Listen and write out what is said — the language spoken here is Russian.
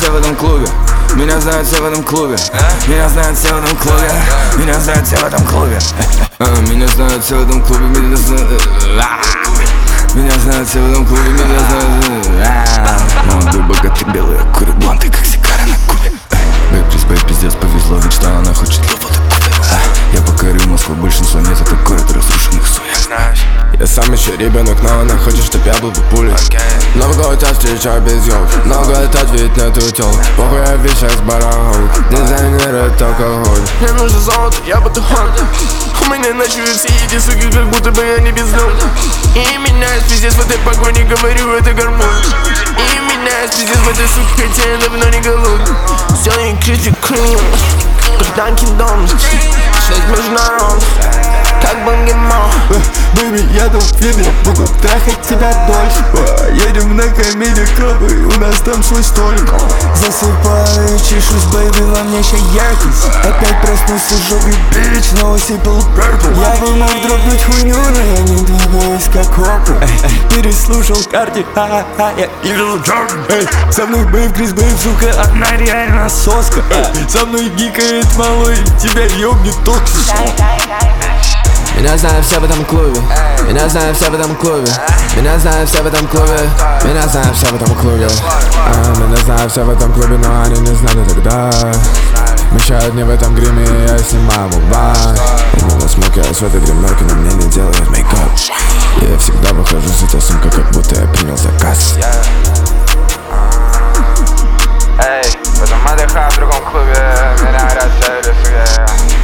все в этом клубе. Меня знают все в этом клубе. Меня знают все в этом клубе. Меня знают все в этом клубе. Меня знают все в этом клубе. Меня знают все в этом клубе. Меня знают. Молодой богатый белый курит бланты, как сигара на кубе. Бэйб, пиздец, повезло, ведь что она хочет лопату купить. Я покорю Москву, большинство нет, это город разрушенных сует. Я сам еще ребенок, но она хочет, чтоб я был пулей. Много год тебя встречаю без елки, много летать, ведь нету тёлок. Похуй, я в вещах с барахолки, дизайнер алкоголь. Мне нужно золото, я батахон. У меня ночуют все эти суки, как будто бы я не бездомный. И меняюсь пиздец в этой погоне, говорю, это гормон. И меняюсь пиздец в этой суке, хотя я давно не голодный. Сделай Krispy Kreme, как Dunkin' Donuts, 6 международных, как Бангемон. Бэйби, я там в фильме, буду трахать тебя дольше. Едем на комедию клуб, и у нас там свой столик. Засыпаю, чешусь, бэйби, во мне ща яркость. Опять проснулся жопой, бич, но усыпал purple. Я бы мог дропнуть хуйню, но я не двигаюсь как опу. Переслушал карте, я вижу Джордан. Со мной бэйб, Крис, бэйб, сука, она реально соска. Со мной гикает малой, тебя ёбнет токсис. Меня знают все в этом клубе. Меня знают все в этом клубе. Меня знают все в этом клубе. Меня знают все в этом клубе. Меня знают все в этом клубе, но они не знали тогда. Мешают мне в этом гриме, я снимаю мукбанг. Именно смокаюсь в этой гримерке, но мне не делают мейкап. Я всегда выхожу с этой сумкой, как будто я принял заказ. Эй, потом отдыхаю в другом клубе. Меня говорят, все рисуя.